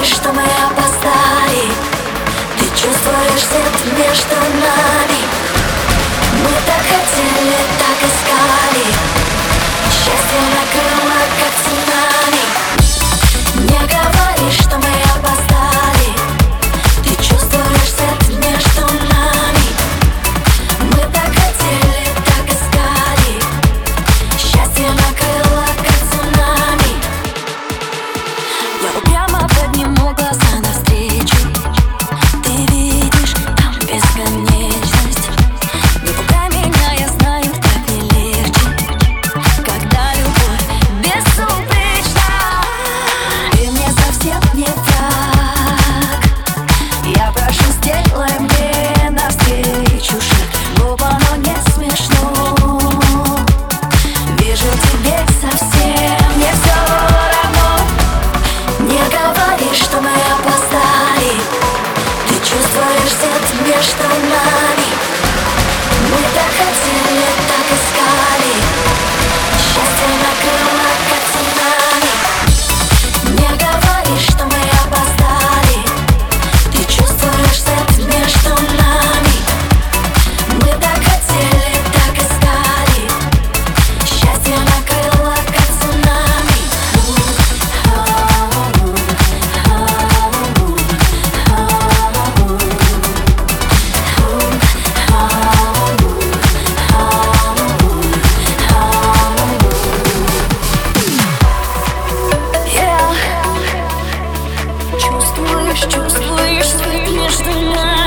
что мы опоздали. Ты чувствуешь свет между нами. Мы так хотели, так искали. Счастье накрыло, как цунами. Не говори, что мы опоздали. Ты чувствуешь свет между нами. Мы так хотели, так искали. Счастье накрыло, как цунами. Я упрямо подниму глаза навстречу. Ты видишь там бесконечность. Не пугай меня, я знаю, так не легче, когда любовь безупречна. Ты мне совсем не так. Я прошу, сделай мне навстречу шаг. Глупо, но не смешно. Вижу, тебе совсем не все равно. Не говори, что мы опоздали. Ты чувствуешь свет между нами. Мы так хотели, так искали. Счастье накрыло, как цунами. Не говори, что мы опоздали. Ты чувствуешь свет между нами. Мы так хотели, так искали. Счастье накрыло, как цунами. Чувствуешь свет между нами.